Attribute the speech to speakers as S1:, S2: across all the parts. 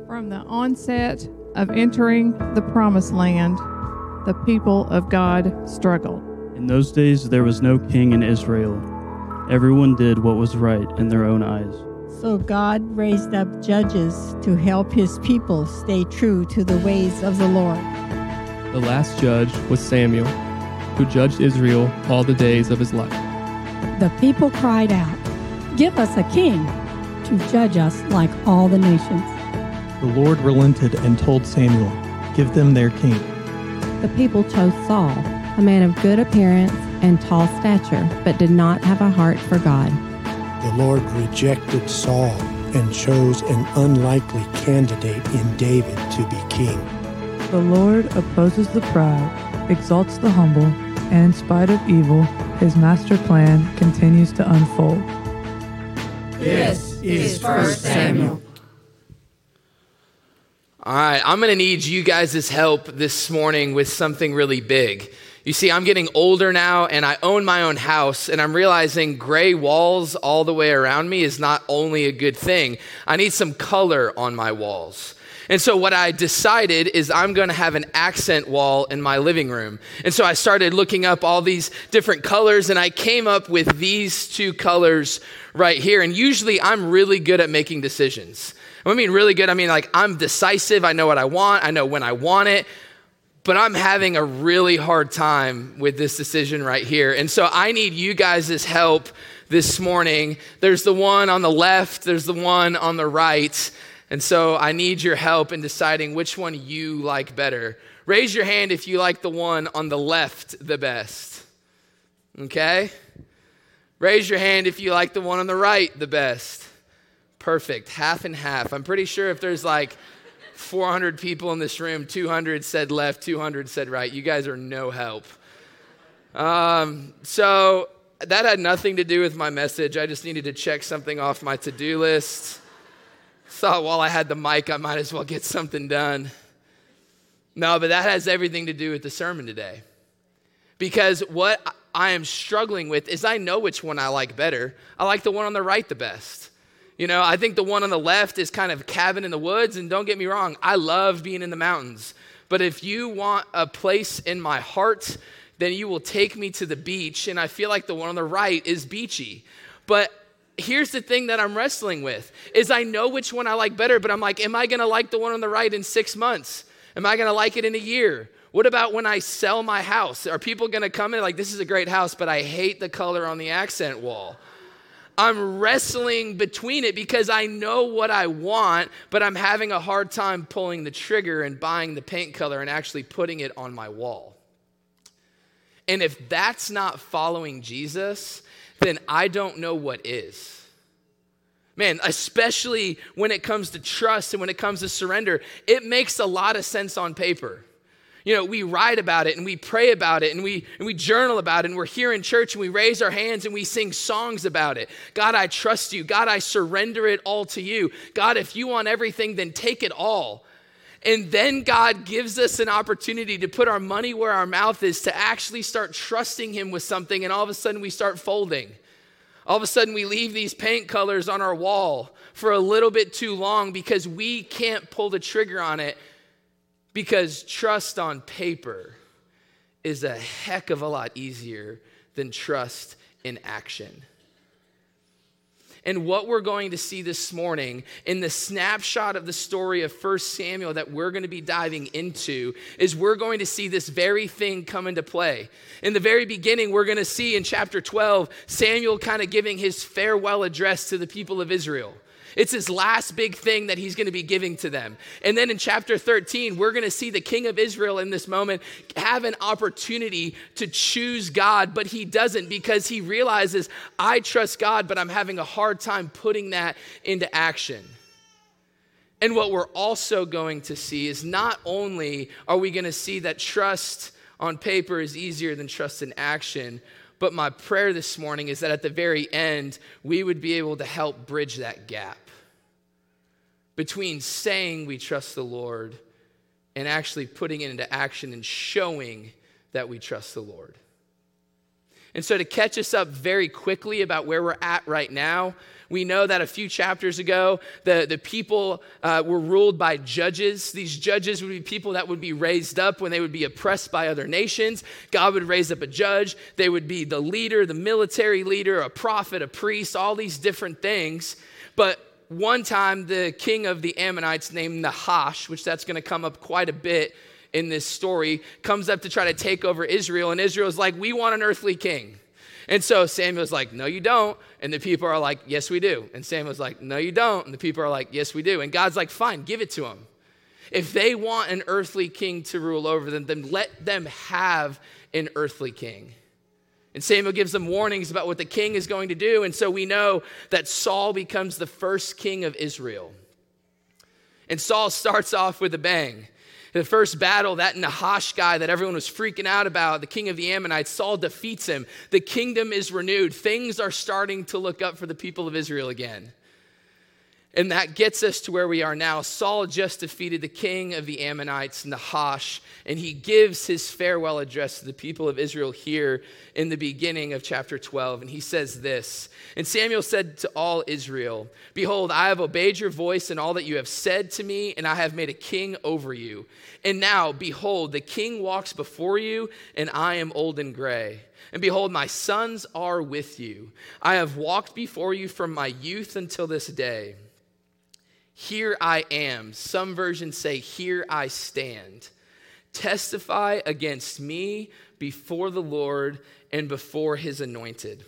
S1: From the onset of entering the promised land, the people of God struggled.
S2: In those days there was no king in Israel. Everyone did what was right in their own eyes.
S3: So God raised up judges to help his people stay true to the ways of the Lord.
S4: The last judge was Samuel, who judged Israel all the days of his life.
S5: The people cried out, "Give us a king to judge us like all the nations."
S6: The Lord relented and told Samuel, "Give them their king."
S7: The people chose Saul, a man of good appearance and tall stature, but did not have a heart for God.
S8: The Lord rejected Saul and chose an unlikely candidate in David to be king.
S9: The Lord opposes the proud, exalts the humble, and in spite of evil, his master plan continues to unfold.
S10: This is 1 Samuel.
S11: All right, I'm going to need you guys' help this morning with something really big. You see, I'm getting older now, and I own my own house, and I'm realizing gray walls all the way around me is not only a good thing. I need some color on my walls. And so what I decided is I'm going to have an accent wall in my living room. And so I started looking up all these different colors, and I came up with these two colors right here. And usually I'm really good at making decisions. I mean really good, I mean like I'm decisive, I know what I want, I know when I want it, but I'm having a really hard time with this decision right here. And so I need you guys' help this morning. There's the one on the left, there's the one on the right. And so I need your help in deciding which one you like better. Raise your hand if you like the one on the left the best. Okay? Raise your hand if you like the one on the right the best. Perfect, half and half. I'm pretty sure if there's like 400 people in this room, 200 said left, 200 said right. You guys are no help. So that had nothing to do with my message. I just needed to check something off my to-do list. Thought while I had the mic, I might as well get something done. No, but that has everything to do with the sermon today. Because what I am struggling with is I know which one I like better. I like the one on the right the best. You know, I think the one on the left is kind of cabin in the woods, and don't get me wrong, I love being in the mountains. But if you want a place in my heart, then you will take me to the beach, and I feel like the one on the right is beachy. But here's the thing that I'm wrestling with, is I know which one I like better, but I'm like, am I gonna like the one on the right in 6 months? Am I gonna like it in a year? What about when I sell my house? Are people gonna come in like, this is a great house, but I hate the color on the accent wall? I'm wrestling between it because I know what I want, but I'm having a hard time pulling the trigger and buying the paint color and actually putting it on my wall. And if that's not following Jesus, then I don't know what is. Man, especially when it comes to trust and when it comes to surrender, it makes a lot of sense on paper. You know, we write about it and we pray about it and we journal about it and we're here in church and we raise our hands and we sing songs about it. God, I trust you. God, I surrender it all to you. God, if you want everything, then take it all. And then God gives us an opportunity to put our money where our mouth is, to actually start trusting him with something, and all of a sudden we start folding. All of a sudden we leave these paint colors on our wall for a little bit too long because we can't pull the trigger on it. Because trust on paper is a heck of a lot easier than trust in action. And what we're going to see this morning in the snapshot of the story of 1 Samuel that we're going to be diving into is we're going to see this very thing come into play. In the very beginning, we're going to see in chapter 12, Samuel kind of giving his farewell address to the people of Israel. It's his last big thing that he's going to be giving to them. And then in chapter 13, we're going to see the king of Israel in this moment have an opportunity to choose God, but he doesn't because he realizes, I trust God, but I'm having a hard time putting that into action. And what we're also going to see is not only are we going to see that trust on paper is easier than trust in action, but my prayer this morning is that at the very end, we would be able to help bridge that gap between saying we trust the Lord and actually putting it into action and showing that we trust the Lord. And so to catch us up very quickly about where we're at right now, we know that a few chapters ago, the people were ruled by judges. These judges would be people that would be raised up when they would be oppressed by other nations. God would raise up a judge. They would be the leader, the military leader, a prophet, a priest, all these different things. But one time, the king of the Ammonites named Nahash, which that's going to come up quite a bit in this story, comes up to try to take over Israel. And Israel's like, we want an earthly king. And so Samuel's like, no, you don't. And the people are like, yes, we do. And Samuel's like, no, you don't. And the people are like, yes, we do. And God's like, fine, give it to them. If they want an earthly king to rule over them, then let them have an earthly king. And Samuel gives them warnings about what the king is going to do. And so we know that Saul becomes the first king of Israel. And Saul starts off with a bang. The first battle, that Nahash guy that everyone was freaking out about, the king of the Ammonites, Saul defeats him. The kingdom is renewed. Things are starting to look up for the people of Israel again. And that gets us to where we are now. Saul just defeated the king of the Ammonites, Nahash, and he gives his farewell address to the people of Israel here in the beginning of chapter 12. And he says this, and Samuel said to all Israel, behold, I have obeyed your voice and all that you have said to me, and I have made a king over you. And now, behold, the king walks before you, and I am old and gray. And behold, my sons are with you. I have walked before you from my youth until this day. Here I am. Some versions say, here I stand. Testify against me before the Lord and before his anointed.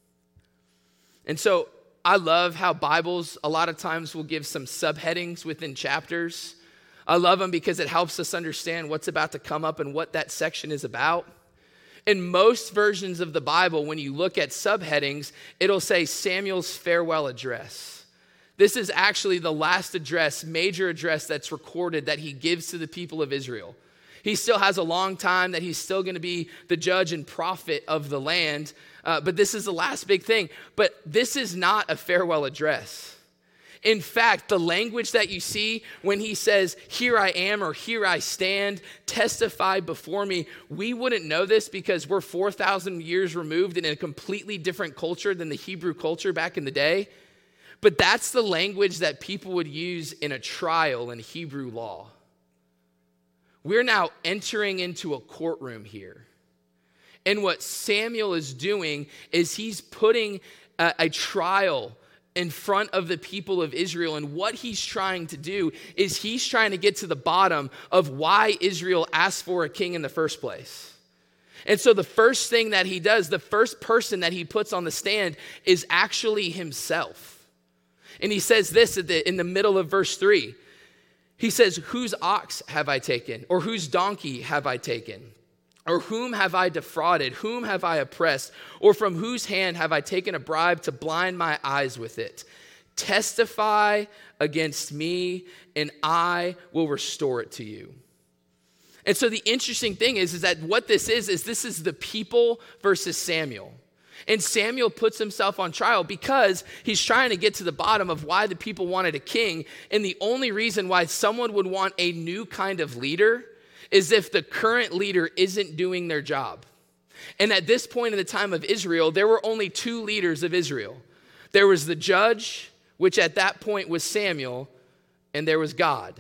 S11: And so I love how Bibles a lot of times will give some subheadings within chapters. I love them because it helps us understand what's about to come up and what that section is about. In most versions of the Bible, when you look at subheadings, it'll say Samuel's farewell address. This is actually the last address, major address that's recorded that he gives to the people of Israel. He still has a long time that he's still going to be the judge and prophet of the land, but this is the last big thing. But this is not a farewell address. In fact, the language that you see when he says, here I am or here I stand, testify before me, we wouldn't know this because we're 4,000 years removed in a completely different culture than the Hebrew culture back in the day. But that's the language that people would use in a trial in Hebrew law. We're now entering into a courtroom here. And what Samuel is doing is he's putting a trial in front of the people of Israel. And what he's trying to do is he's trying to get to the bottom of why Israel asked for a king in the first place. And so the first thing that he does, the first person that he puts on the stand is actually himself. And he says this in the middle of verse 3. He says, whose ox have I taken? Or whose donkey have I taken? Or whom have I defrauded? Whom have I oppressed? Or from whose hand have I taken a bribe to blind my eyes with it? Testify against me, and I will restore it to you. And so the interesting thing is that what this is this is the people versus Samuel. And Samuel puts himself on trial because he's trying to get to the bottom of why the people wanted a king. And the only reason why someone would want a new kind of leader is if the current leader isn't doing their job. And at this point in the time of Israel, there were only two leaders of Israel. There was the judge, which at that point was Samuel, and there was God.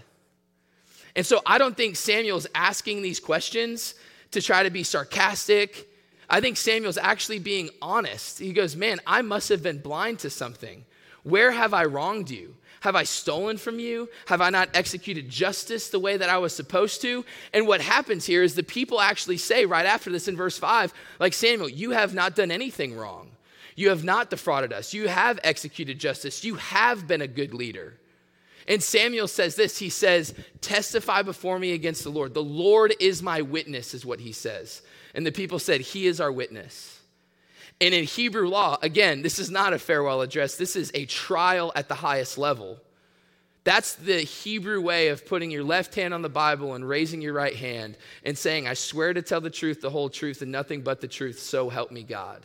S11: And so I don't think Samuel's asking these questions to try to be sarcastic. I think Samuel's actually being honest. He goes, man, I must have been blind to something. Where have I wronged you? Have I stolen from you? Have I not executed justice the way that I was supposed to? And what happens here is the people actually say right after this in verse 5, like, Samuel, you have not done anything wrong. You have not defrauded us. You have executed justice. You have been a good leader. And Samuel says this, he says, testify before me against the Lord. The Lord is my witness, is what he says. And the people said, he is our witness. And in Hebrew law, again, this is not a farewell address. This is a trial at the highest level. That's the Hebrew way of putting your left hand on the Bible and raising your right hand and saying, I swear to tell the truth, the whole truth, and nothing but the truth, so help me God.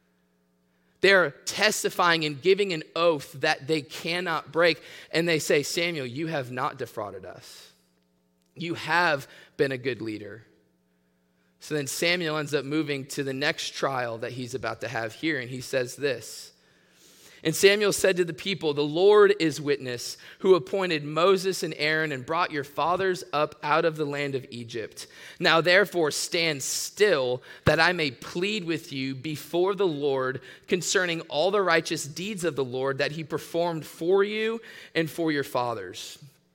S11: They're testifying and giving an oath that they cannot break. And they say, Samuel, you have not defrauded us. You have been a good leader. So then Samuel ends up moving to the next trial that he's about to have here, and he says this. And Samuel said to the people, "The Lord is witness, who appointed Moses and Aaron and brought your fathers up out of the land of Egypt. Now therefore stand still, that I may plead with you before the Lord concerning all the righteous deeds of the Lord that he performed for you and for your fathers."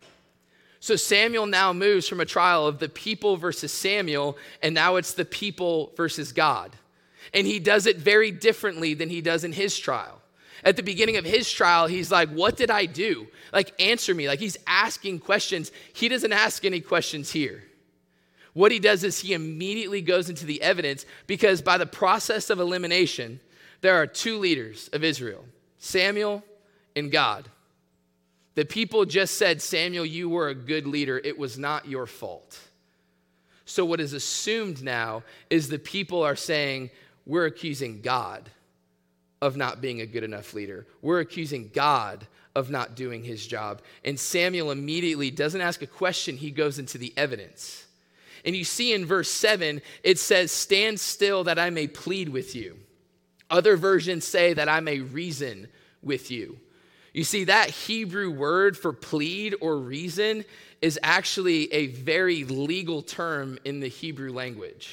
S11: So Samuel now moves from a trial of the people versus Samuel, and now it's the people versus God. And he does it very differently than he does in his trial. At the beginning of his trial, he's like, "What did I do? Like, answer me." Like, he's asking questions. He doesn't ask any questions here. What he does is he immediately goes into the evidence, because by the process of elimination, there are two leaders of Israel, Samuel and God. The people just said, "Samuel, you were a good leader. It was not your fault." So what is assumed now is the people are saying, we're accusing God of not being a good enough leader. We're accusing God of not doing his job. And Samuel immediately doesn't ask a question. He goes into the evidence. And you see in verse 7, it says, "Stand still that I may plead with you." Other versions say that I may reason with you. You see, that Hebrew word for plead or reason is actually a very legal term in the Hebrew language.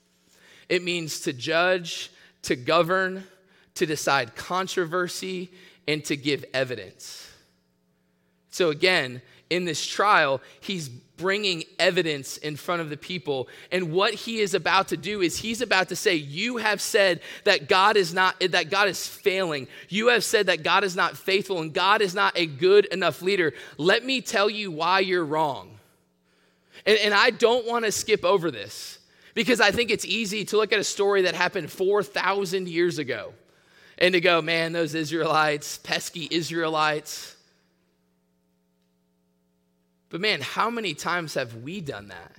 S11: It means to judge, to govern, to decide controversy, and to give evidence. So again, in this trial, he's bringing evidence in front of the people. And what he is about to do is he's about to say, you have said that God is failing. You have said that God is not faithful and God is not a good enough leader. Let me tell you why you're wrong. And I don't want to skip over this, because I think it's easy to look at a story that happened 4,000 years ago and to go, man, those Israelites, pesky Israelites. But man, how many times have we done that?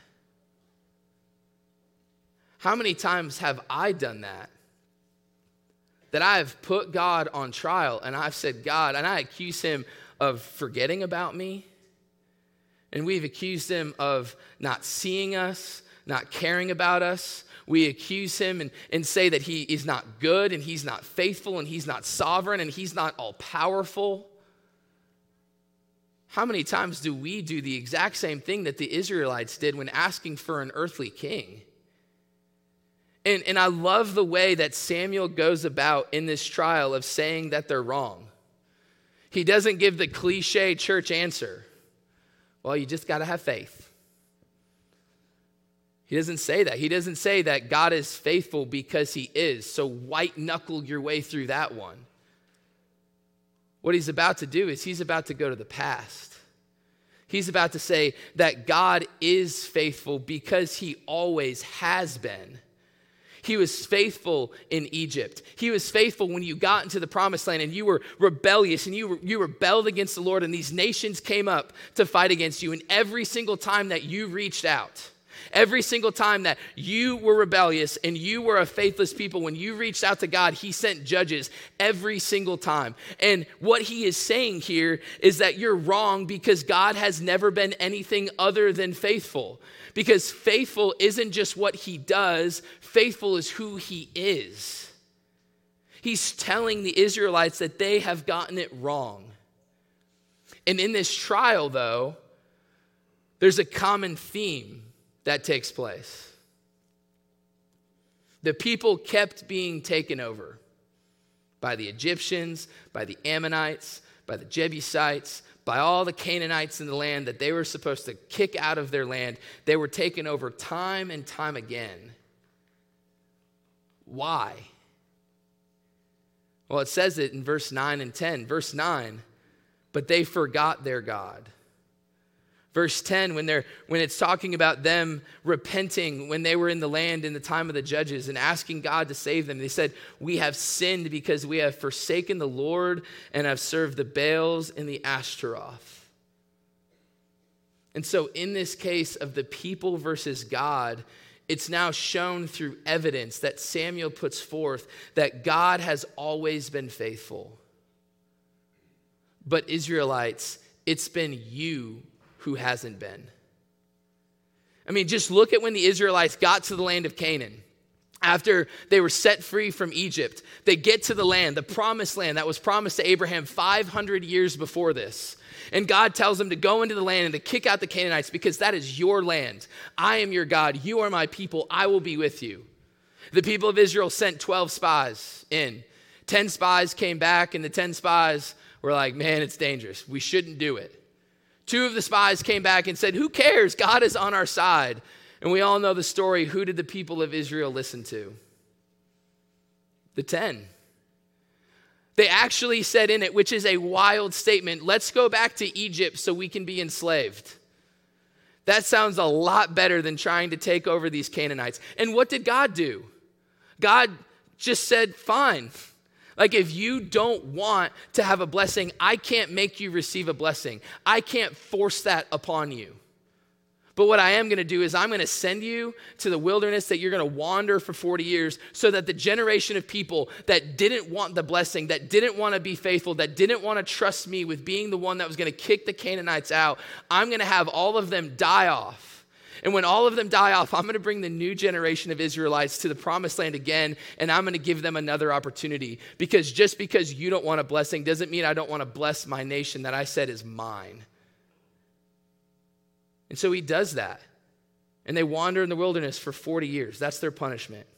S11: How many times have I done that? That I've put God on trial and I've said, God, and I accuse him of forgetting about me. And we've accused him of not seeing us, not caring about us. We accuse him and say that he is not good and he's not faithful and he's not sovereign and he's not all-powerful. How many times do we do the exact same thing that the Israelites did when asking for an earthly king? And I love the way that Samuel goes about in this trial of saying that they're wrong. He doesn't give the cliche church answer. Well, you just got to have faith. He doesn't say that. He doesn't say that God is faithful because he is. So white knuckle your way through that one. What he's about to do is he's about to go to the past. He's about to say that God is faithful because he always has been. He was faithful in Egypt. He was faithful when you got into the promised land and you were rebellious and you rebelled against the Lord and these nations came up to fight against you. And every single time that you reached out, every single time that you were rebellious and you were a faithless people, when you reached out to God, he sent judges every single time. And what he is saying here is that you're wrong because God has never been anything other than faithful. Because faithful isn't just what he does, faithful is who he is. He's telling the Israelites that they have gotten it wrong. And in this trial, though, there's a common theme that takes place. The people kept being taken over by the Egyptians, by the Ammonites, by the Jebusites, by all the Canaanites in the land that they were supposed to kick out of their land. They were taken over time and time again. Why? Well, it says it in verse 9 and 10. Verse 9, but they forgot their God. Verse 10, when it's talking about them repenting when they were in the land in the time of the judges and asking God to save them, they said, we have sinned because we have forsaken the Lord and have served the Baals and the Ashtaroth. And so in this case of the people versus God, it's now shown through evidence that Samuel puts forth that God has always been faithful. But Israelites, it's been you who hasn't been. I mean, just look at when the Israelites got to the land of Canaan. After they were set free from Egypt, they get to the land, the promised land that was promised to Abraham 500 years before this. And God tells them to go into the land and to kick out the Canaanites because that is your land. I am your God. You are my people. I will be with you. The people of Israel sent 12 spies in. 10 spies came back, and the 10 spies were like, man, it's dangerous. We shouldn't do it. 2 of the spies came back and said, who cares? God is on our side. And we all know the story. Who did the people of Israel listen to? The 10. They actually said in it, which is a wild statement, let's go back to Egypt so we can be enslaved. That sounds a lot better than trying to take over these Canaanites. And what did God do? God just said, fine. Like, if you don't want to have a blessing, I can't make you receive a blessing. I can't force that upon you. But what I am going to do is I'm going to send you to the wilderness that you're going to wander for 40 years so that the generation of people that didn't want the blessing, that didn't want to be faithful, that didn't want to trust me with being the one that was going to kick the Canaanites out, I'm going to have all of them die off. And when all of them die off, I'm going to bring the new generation of Israelites to the promised land again, and I'm going to give them another opportunity. Because just because you don't want a blessing doesn't mean I don't want to bless my nation that I said is mine. And so he does that. And they wander in the wilderness for 40 years. That's their punishment.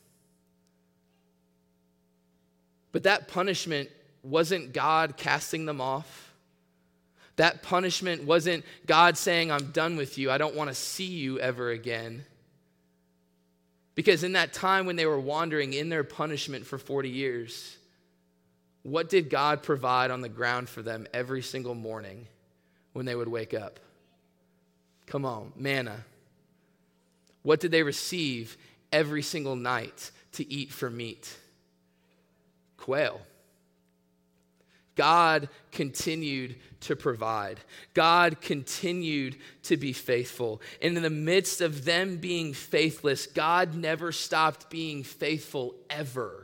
S11: But that punishment wasn't God casting them off. That punishment wasn't God saying, I'm done with you. I don't want to see you ever again. Because in that time when they were wandering in their punishment for 40 years, what did God provide on the ground for them every single morning when they would wake up? Come on, manna. What did they receive every single night to eat for meat? Quail. God continued to provide. God continued to be faithful. And in the midst of them being faithless, God never stopped being faithful ever.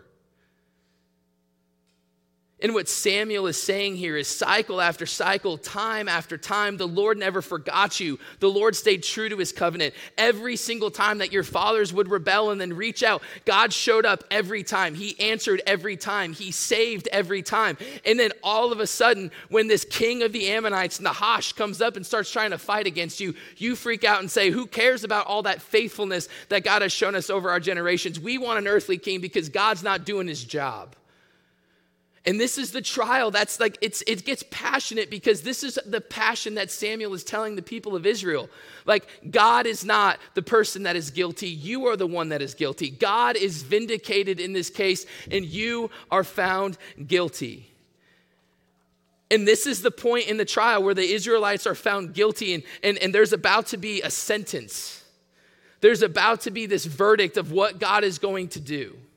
S11: And what Samuel is saying here is cycle after cycle, time after time, the Lord never forgot you. The Lord stayed true to his covenant. Every single time that your fathers would rebel and then reach out, God showed up every time. He answered every time. He saved every time. And then all of a sudden, when this king of the Ammonites, Nahash, comes up and starts trying to fight against you, you freak out and say, who cares about all that faithfulness that God has shown us over our generations? We want an earthly king because God's not doing his job. And this is the trial. That's like, it gets passionate because this is the passion that Samuel is telling the people of Israel. Like, God is not the person that is guilty. You are the one that is guilty. God is vindicated in this case, and you are found guilty. And this is the point in the trial where the Israelites are found guilty, and there's about to be a sentence. There's about to be this verdict of what God is going to do.